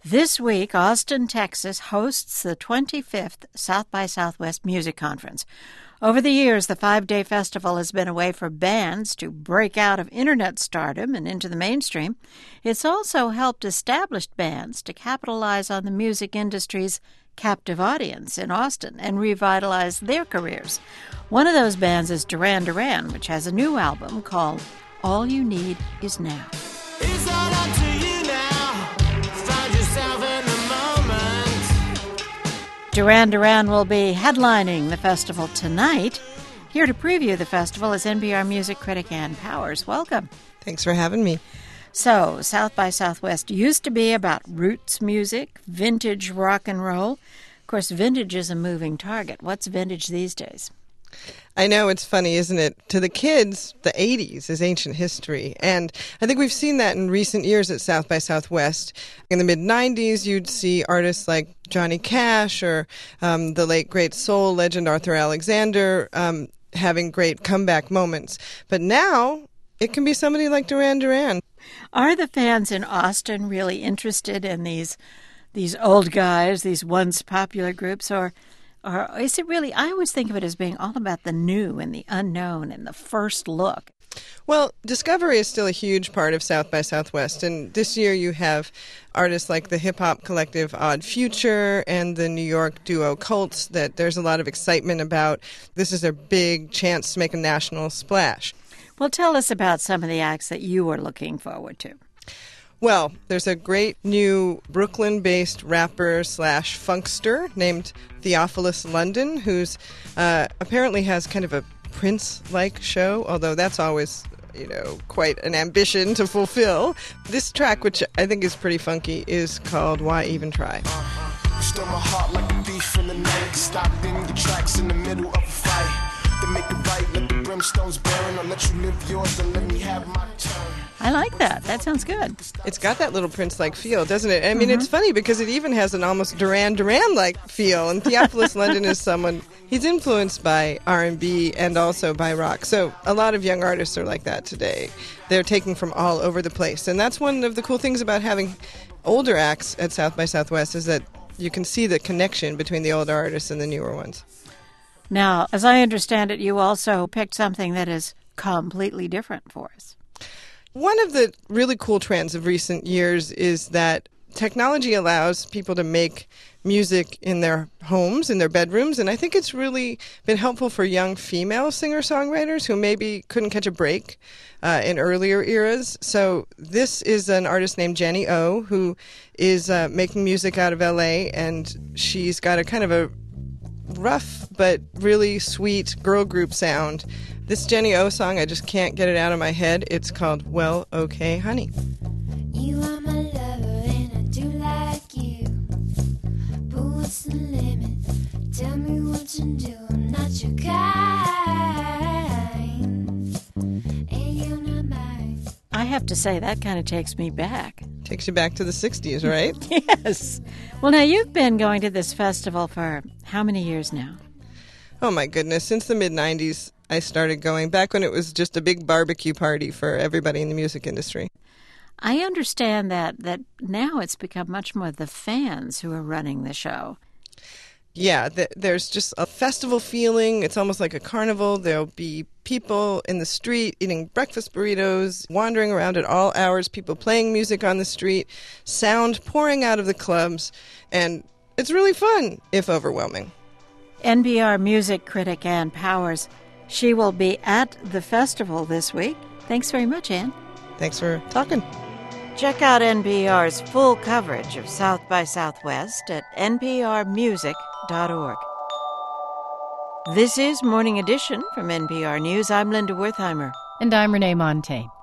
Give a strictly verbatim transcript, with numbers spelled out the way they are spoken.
This week, Austin, Texas hosts the twenty-fifth South by Southwest Music Conference. Over the years, the five-day festival has been a way for bands to break out of internet stardom and into the mainstream. It's also helped established bands to capitalize on the music industry's captive audience in Austin and revitalize their careers. One of those bands is Duran Duran, which has a new album called All You Need Is Now. It's all up to you now. Find yourself in the moment. Duran Duran will be headlining the festival tonight. Here to preview the festival is N P R music critic Ann Powers. Welcome. Thanks for having me. So, South by Southwest used to be about roots music, vintage rock and roll. Of course, vintage is a moving target. What's vintage these days? I know, it's funny, isn't it? To the kids, the eighties is ancient history. And I think we've seen that in recent years at South by Southwest. In the mid nineties, you'd see artists like Johnny Cash or um, the late great soul legend Arthur Alexander um, having great comeback moments. But now, it can be somebody like Duran Duran. Are the fans in Austin really interested in these these old guys, these once popular groups, or or is it really, I always think of it as being all about the new and the unknown and the first look. Well, discovery is still a huge part of South by Southwest, and this year you have artists like the hip-hop collective Odd Future and the New York duo Cults that there's a lot of excitement about. This is their big chance to make a national splash. Well, tell us about some of the acts that you are looking forward to. Well, there's a great new Brooklyn-based rapper slash funkster named Theophilus London, who's uh, apparently has kind of a Prince-like show, although that's always, you know, quite an ambition to fulfill. This track, which I think is pretty funky, is called Why Even Try. Uh, stole my heart like a thief in the night. Stopped in your tracks in the middle of a fight. To make it right, let the brimstones burn. I'll let you live yours and let me have my turn. I like that. That sounds good. It's got that little Prince-like feel, doesn't it? I mean, Mm-hmm. It's funny because it even has an almost Duran Duran-like feel. And Theophilus London is someone, he's influenced by R and B and also by rock. So a lot of young artists are like that today. They're taking from all over the place. And that's one of the cool things about having older acts at South by Southwest is that you can see the connection between the older artists and the newer ones. Now, as I understand it, you also picked something that is completely different for us. One of the really cool trends of recent years is that technology allows people to make music in their homes, in their bedrooms, and I think it's really been helpful for young female singer-songwriters who maybe couldn't catch a break uh, in earlier eras. So this is an artist named Jenny O, who is uh, making music out of L A, and she's got a kind of a rough but really sweet girl group sound. This Jenny O song, I just can't get it out of my head. It's called Well, Okay, Honey. You are my lover and I do like you. But what's the limit? Tell me what to do. I'm not your kind. And you're not mine. I have to say, that kind of takes me back. Takes you back to the sixties, right? Yes. Well, now, you've been going to this festival for how many years now? Oh my goodness, since the mid nineties I started going, back when it was just a big barbecue party for everybody in the music industry. I understand that, that now it's become much more the fans who are running the show. Yeah, th- there's just a festival feeling. It's almost like a carnival. There'll be people in the street eating breakfast burritos, wandering around at all hours, people playing music on the street, sound pouring out of the clubs, and it's really fun, if overwhelming. N P R music critic Ann Powers. She will be at the festival this week. Thanks very much, Ann. Thanks for talking. Check out N P R's full coverage of South by Southwest at n p r music dot org. This is Morning Edition from N P R News. I'm Linda Wertheimer. And I'm Renee Montagne.